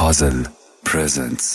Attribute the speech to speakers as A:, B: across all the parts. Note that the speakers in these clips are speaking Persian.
A: Puzzle presents.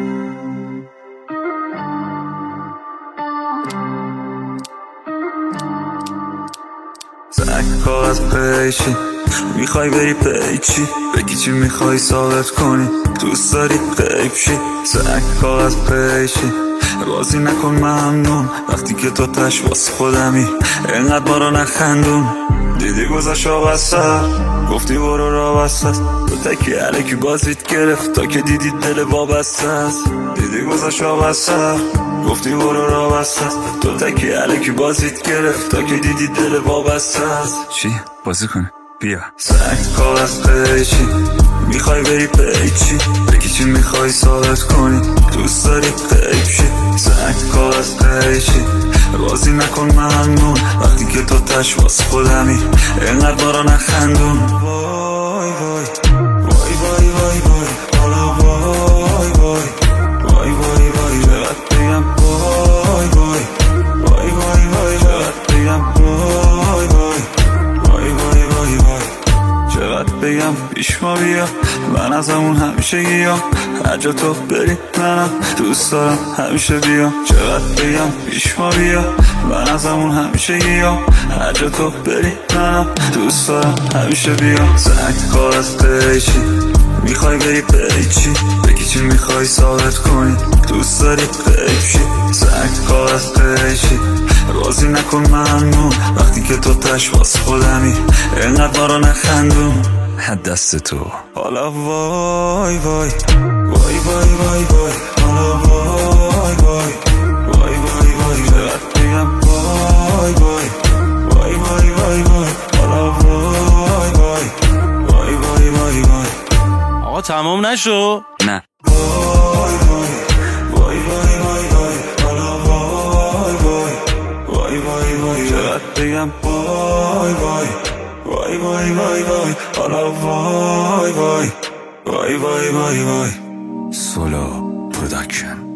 B: زنگ کاغذ پیچی میخوای بری پیچی بگی چی میخوای ثابت کنی دوست داری غیب شی. زنگ کاغذ پیچی بازی نکن ممنون وقتی که تو تش واسه خودمی اینقدر ما رو نخندون. دیدی گذاشت وسط گفتی برو را بسته تو تکی علیکی بازیت گرفت تا که دیدی دل وابسته است. دیدی گذاشت وسط گفتی برو را بسته تو تکی علیکی بازیت گرفت تا که دیدی دل وابسته است.
A: چی؟ بازی کنه؟ بیا.
B: سنگ کاغذ پیچی میخوای بری پیچی بگی چی میخوای ثابت کنی دوست داری غیب شی. سنگ کاغذ پیچی بازی نکن ممنون وقتی که تو تش واسه خودمی اینقدر ما رو نخندون. وای وای وای وای وای وای حالا وای وای وای وای وای چقدر بگم وای وای وای وای وای چقدر بگم وای وای وای وای وای وای چقدر بگم پیش ما بیا من ازمون همیشه گیام هر جا تو بری منم دوست دارم همیشه بیام. چقدر بگم پیش ما بیا من ازمون همیشه گیام هر جا تو بری منم دوست دارم همیشه بیام. زنگ کاغذ پیچی میخوای بری پیچی بگی چی میخوای ثابت کنی دوست داری غیب شی. زنگ کاغذ پیچی بازی نکن ممنون وقتی که تو تش واسه خودمی اینقدر ما رو نخندون.
A: دست تو
B: حالا وای وای وای وای وای وای حالا وای وای وای وای وای چقدر بگم وای وای وای وای وای وای حالا وای وای وای وای وای وای.
C: آقا تمام نشو؟
A: نه.
B: وای وای وای وای وای وای حالا وای وای وای وای وای چقدر بگم وای وای وای وای وای وای حالا وای وای وای وای وای وای.
A: سولو پروداکشن.